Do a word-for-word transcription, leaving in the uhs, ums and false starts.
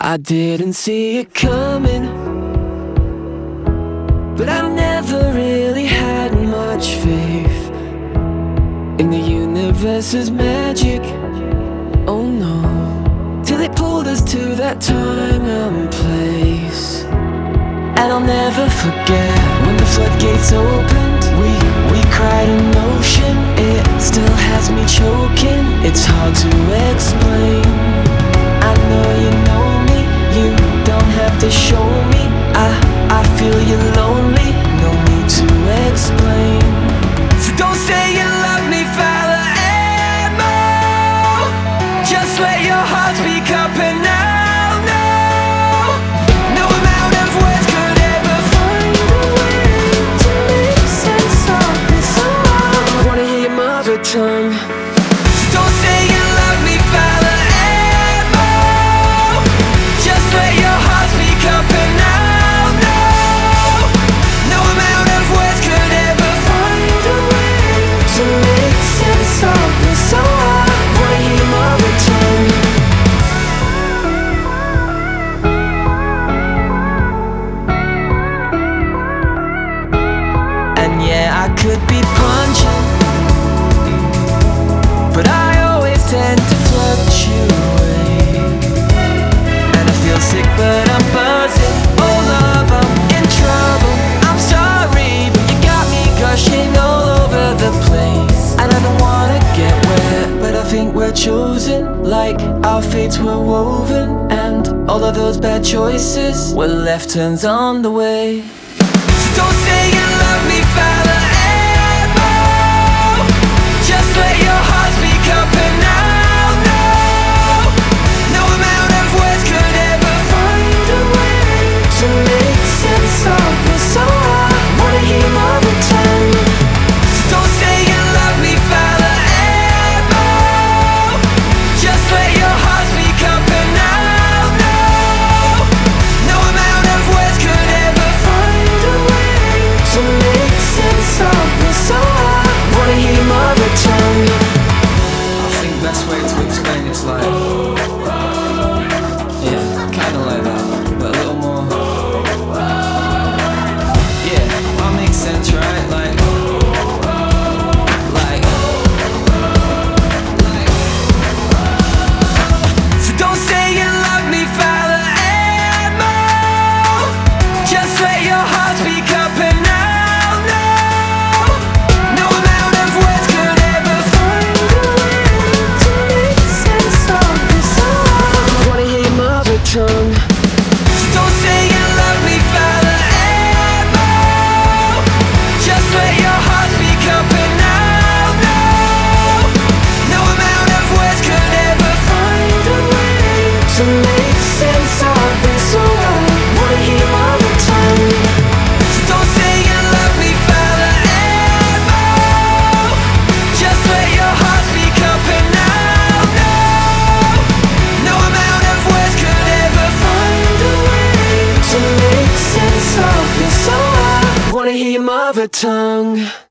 I didn't see it coming, but I never really had much faith in the universe's magic. Oh no, till it pulled us to that time and place. And I'll never forget when the floodgates opened. We, we cried an ocean. It still has me choking. It's hard to explain. I know you know me. You don't have to show me. I, I feel you're lonely. No need to explain. So don't say you love me forever. Just let your heart speak up and I'll know. No amount of words could ever find a way to make sense of this song. I wanna hear your mother tongue. So don't say you love me forever. Just let your heart speak up and I'll know. No amount of words could ever find a way to make sense of this song. I wanna hear your mother tongue. And yeah, I could be punching, but I always tend to fluctuate. And I feel sick, but I'm buzzing. Oh love, I'm in trouble. I'm sorry, but you got me gushing all over the place. And I don't wanna get wet, but I think we're chosen, like our fates were woven. And all of those bad choices were left turns on the way. So don't say you love me forever. Just let your heart speak up and I'll know. No amount of words could ever find a way to make sense of this song. I wanna hear your mother tongue. So don't say you love me forever. Just let your heart speak up and I'll know. No amount of words could ever find a way to make sense of this song. I wanna hear your mother tongue. I think best way to explain it's like, yeah, kinda like that, but a little more. Yeah, that makes sense, right? Like, like, like. So don't say you love me forever. Just let your heart speak up and I'll know. No amount of words could ever find a way to make sense of this song. I wanna hear your mother tongue. So don't say you love me forever. Just let your heart speak up and I'll know. No amount of words could ever find a way to make sense of this song. I wanna hear your mother tongue. So don't say you love me forever. Just let your heart speak up and I'll know. No amount of words could ever find a way to make sense of this song. I wanna hear your mother tongue.